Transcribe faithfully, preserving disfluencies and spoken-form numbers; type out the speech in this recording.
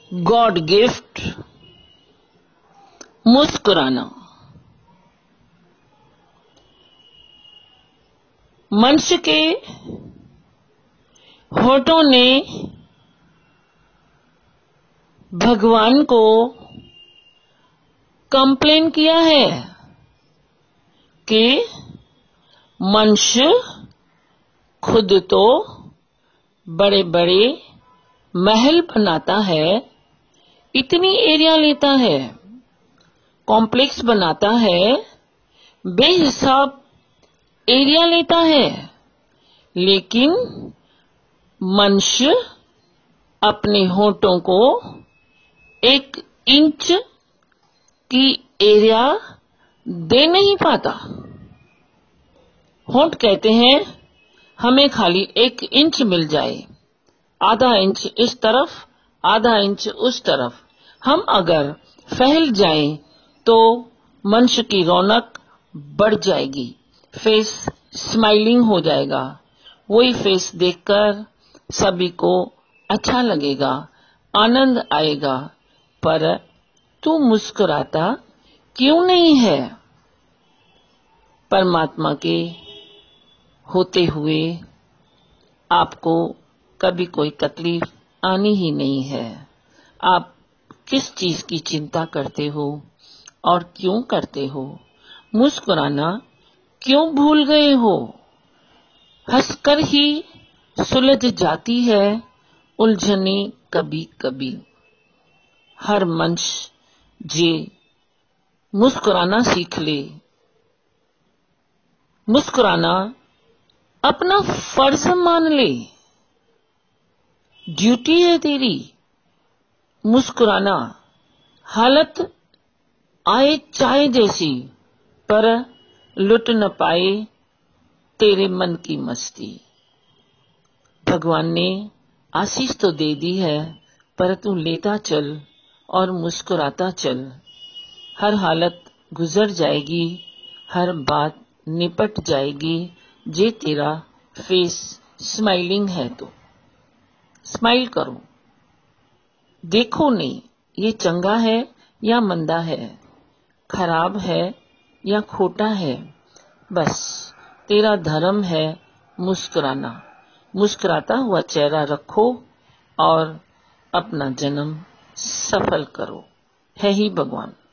God gift मुस्कुराना। मनुष्य के होठों ने भगवान को कंप्लेन किया है कि मनुष्य खुद तो बड़े बड़े महल बनाता है, इतनी एरिया लेता है, कॉम्प्लेक्स बनाता है, बेहिसाब एरिया लेता है, लेकिन मनुष्य अपने होठों को एक इंच की एरिया दे नहीं पाता। होंठ कहते हैं हमें खाली एक इंच मिल जाए, आधा इंच इस तरफ, आधा इंच उस तरफ। हम अगर फैल जाएं तो मनुष्य की रौनक बढ़ जाएगी, फेस स्माइलिंग हो जाएगा, वही फेस देखकर सभी को अच्छा लगेगा, आनंद आएगा। पर तू मुस्कुराता क्यों नहीं है? परमात्मा के होते हुए आपको कभी कोई तकलीफ आनी ही नहीं है। आप किस चीज की चिंता करते हो और क्यों करते हो? मुस्कुराना क्यों भूल गए हो? हंसकर ही सुलझ जाती है उलझने कभी कभी। हर मनुष्य जे मुस्कुराना सीख ले। मुस्कुराना अपना फर्ज मान ले, ड्यूटी है तेरी। मुस्कुराना हालत आए चाहे जैसी, पर लुट न पाए तेरे मन की मस्ती। भगवान ने आशीष तो दे दी है, पर तू लेता चल और मुस्कुराता चल। हर हालत गुजर जाएगी, हर बात निपट जाएगी, जे तेरा फेस स्माइलिंग है तो स्माइल करो। देखो नहीं ये चंगा है या मंदा है, खराब है या खोटा है, बस तेरा धर्म है मुस्कुराना। मुस्कुराता हुआ चेहरा रखो और अपना जन्म सफल करो। है ही भगवान।